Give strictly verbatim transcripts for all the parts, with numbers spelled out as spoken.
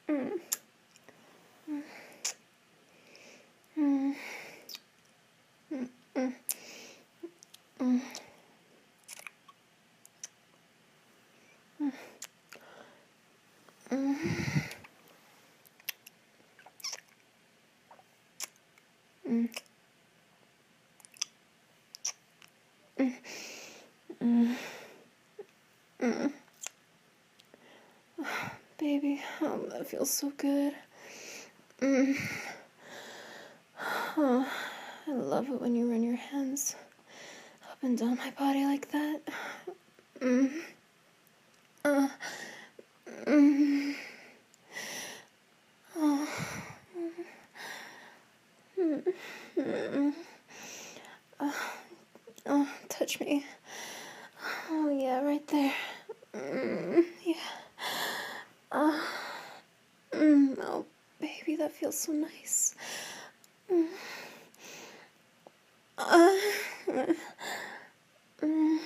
Mm. Mm. Mm. Mm. Mm. Mm. Mm. Mm. Mm. Mm. Baby, oh, that feels so good. Mm. Oh, I love it when you run your hands up and down my body like that. Mm. Uh. Mm. Oh. Mm. Mm. Uh. Oh, touch me. Oh, yeah, right there. Mm. Yeah. Uh. Mm. Oh, baby, that feels so nice. Mm. Uh. Mm.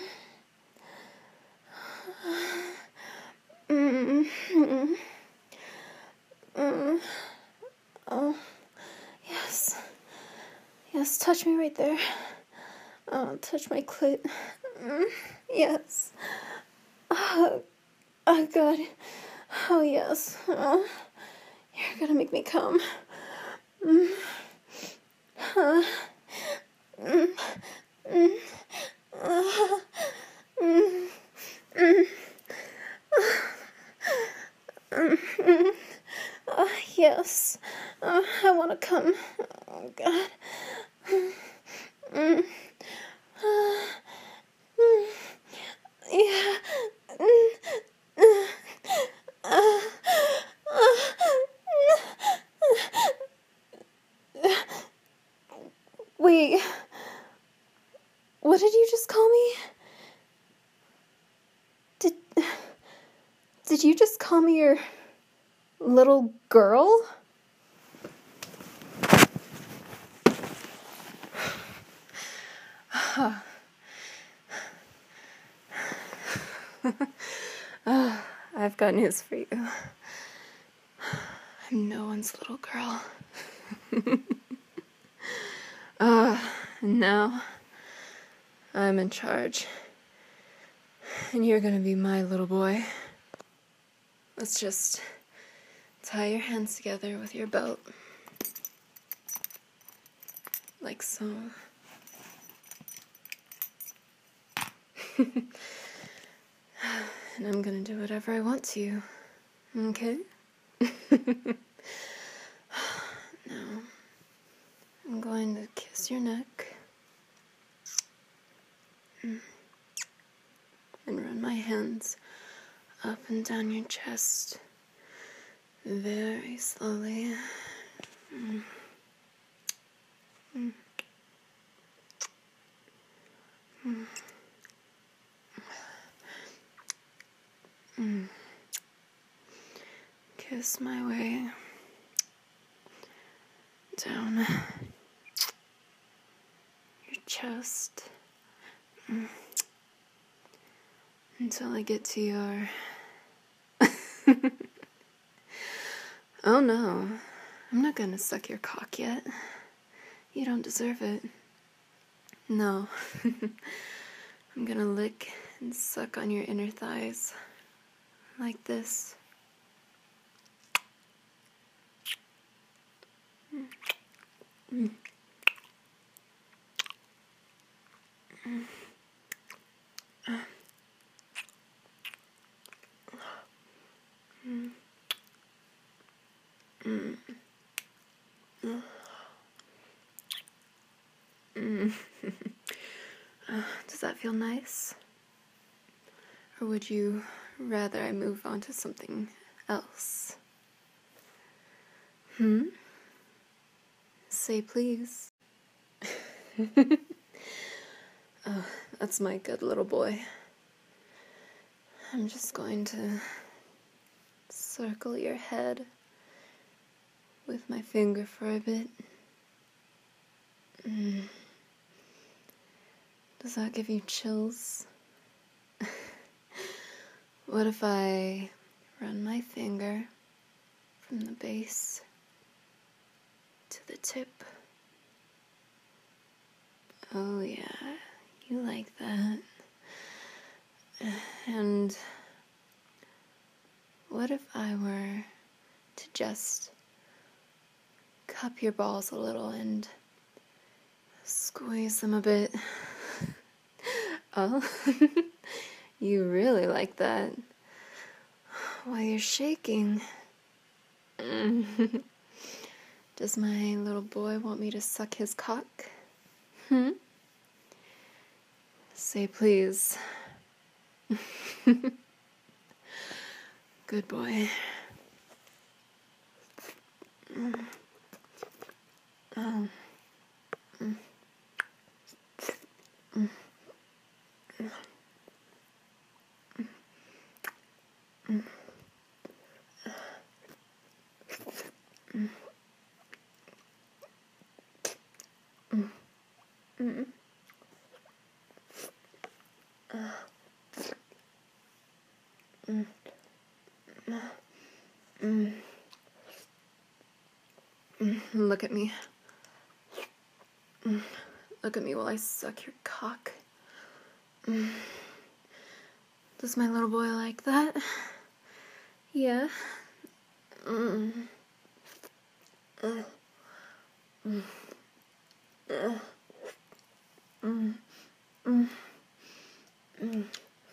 Mm. Mm. Mm. Oh, yes. Yes, touch me right there. Oh, touch my clit. Mm. Yes. Oh, oh, God. Oh, yes. Oh, you're gonna make me come. Mm. Uh. Mm. Mm. Uh. Mm. Mm. Mm. Mm. Uh, yes. Uh, I want to come. Oh, God. Mm. Uh, mm. Yeah. Mm. Uh, uh, Wait. What did you just call me? Did... Did you just call me your little girl? uh, I've got news for you. I'm no one's little girl. uh, now I'm in charge. And you're gonna be my little boy. Let's just tie your hands together with your belt. Like so. And I'm gonna do whatever I want to you. Okay? Now, I'm going to kiss your neck. And run my hands up and down your chest. Very slowly. Mm. Mm. Mm. Mm. Kiss my way down your chest. Mm. Until I get to your... Oh no, I'm not gonna suck your cock yet. You don't deserve it. No. I'm gonna lick and suck on your inner thighs. Like this. Mm. Mm. Mm. Uh. Mm. Mm. Uh. Mm. uh, does that feel nice? Or would you rather I move on to something else? Hmm? Say please. Oh, that's my good little boy. I'm just going to circle your head with my finger for a bit. Mm. Does that give you chills? What if I run my finger from the base to the tip. Oh yeah, you like that. And what if I were to just cup your balls a little and squeeze them a bit? Oh, you really like that. Why, you're shaking. Does my little boy want me to suck his cock? Hmm? Say please. Good boy. Oh. Mm. Mm. Mm. Mm. Mm. Mm. Mm. Mm. Mm. Look at me. Mm. Look at me while I suck your cock. Mm. Does my little boy like that? Yeah. Mm. Uh. Mm. Uh. Mm. Mm. Mm.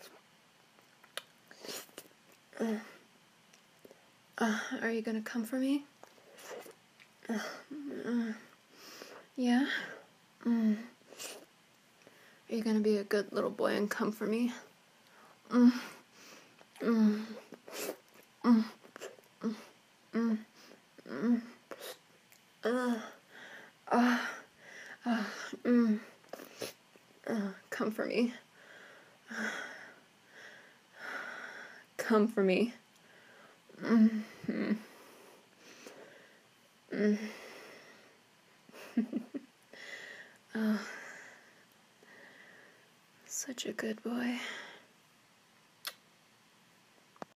Uh. Uh, are you gonna come for me? Uh, uh, yeah? Mm. Are you gonna be a good little boy and come for me? Mm. Mm. Mm. Mm. Mm. Mm. Uh. Uh. Uh. Mm. Uh. Come for me. Come for me. Mm. Mm. Mm. Oh. Such a good boy.